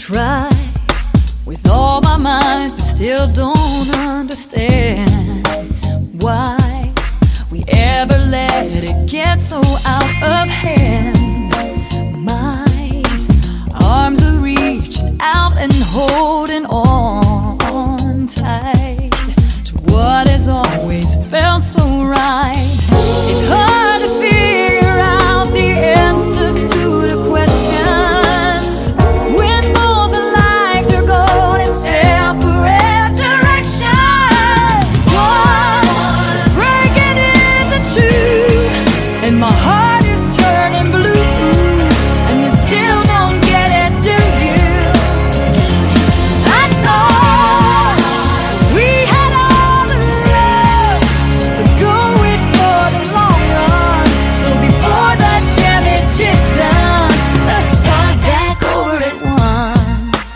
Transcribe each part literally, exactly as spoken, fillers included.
try with all my mind, but still don't understand why we ever let it get so out of hand. My arms are reaching out and holding on tight to what has always felt so right. It's hard to figure out the answers to the questions when both the lives are going in separate directions. One is breaking into two, and my heart is turning blue, and you still don't get it, do you? I thought we had all the love to go it for the long run, so before the damage is done, let's start back over at one.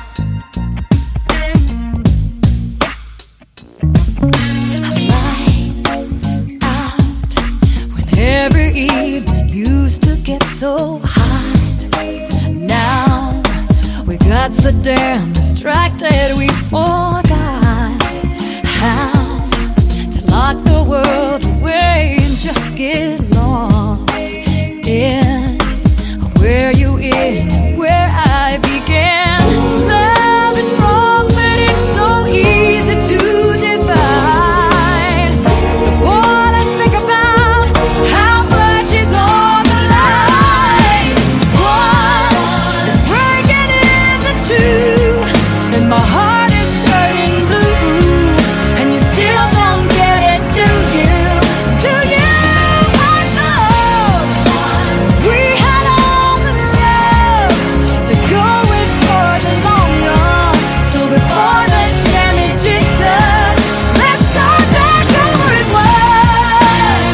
Lights out when every evening used to get so hot. Now we got so damn distracted we forgot how to lock the world away and just get lost in where you end, where I began. Love is wrong, but it's so easy to divide. So boy, let's think about how much is on the line. One is breaking into two, and my heart is turning blue, and you still don't get it, do you? Do you? I thought we had all the love to go in for the long run, so before the damage is done, let's start back over at one.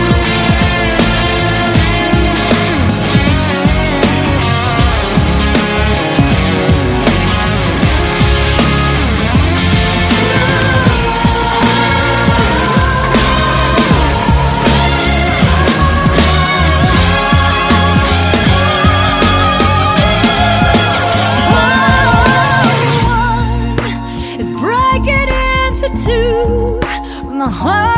One is breaking into two, my heart